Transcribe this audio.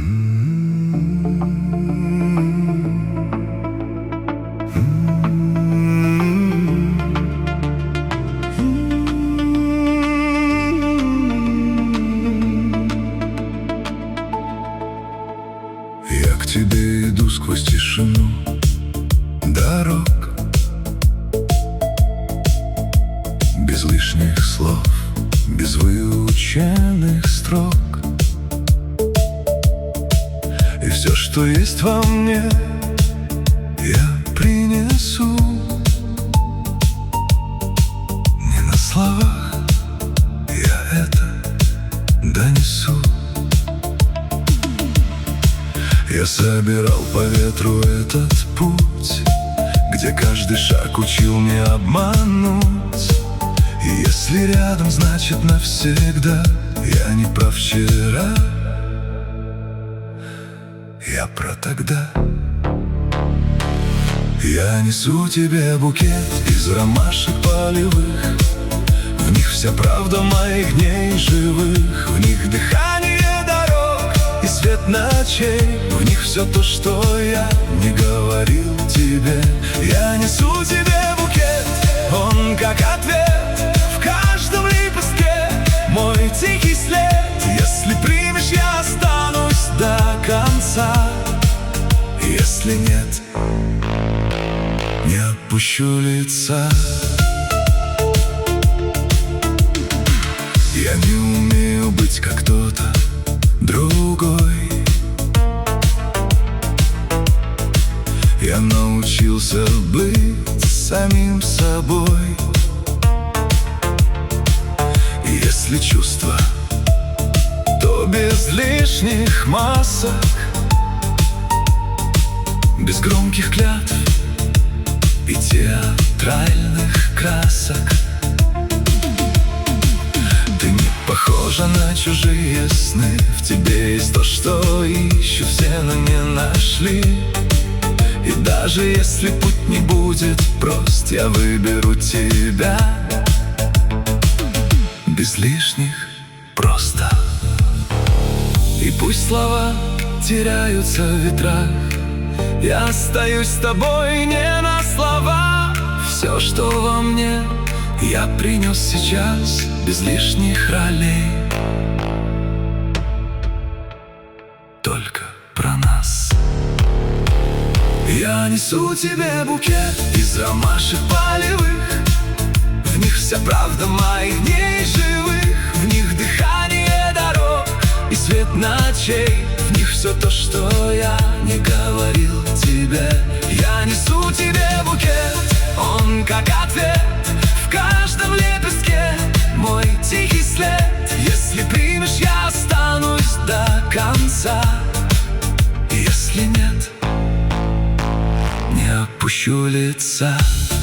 Я к тебе иду сквозь тишину дорог, без лишних слов, без выученных строк. И все, что есть во мне, я принесу. Не на словах я это донесу. Я собирал по ветру этот путь, где каждый шаг учил не обмануть. И если рядом, значит навсегда. Я не про вчера, я про тогда. Я несу тебе букет из ромашек полевых. В них вся правда моих дней живых. В них дыхание дорог и свет ночей. В них все то, что я не говорил тебе. Я несу тебе букет, он как ответ в каждом лепестке. Мой тихий след, если примешь, я останусь до конца. Если нет, не опущу лица. Я не умею быть как кто-то другой. Я научился быть самим собой. И если чувства, то без лишних масок, без громких клятв и театральных красок. Ты не похожа на чужие сны. В тебе есть то, что ищут все, но не нашли. И даже если путь не будет прост, я выберу тебя. Без лишних просто. И пусть слова теряются в ветрах, я остаюсь с тобой не на слова. Все, что во мне, я принес сейчас, без лишних ролей. Только про нас. Я несу тебе букет из ромашек полевых. В них вся правда моих дней живых. В них дыхание дорог и свет ночей. В них все то, что я не говорил тебе. Я несу тебе букет, он как ответ в каждом лепестке. Мой тихий след, если примешь, я останусь до конца. Если нет, не опущу лица.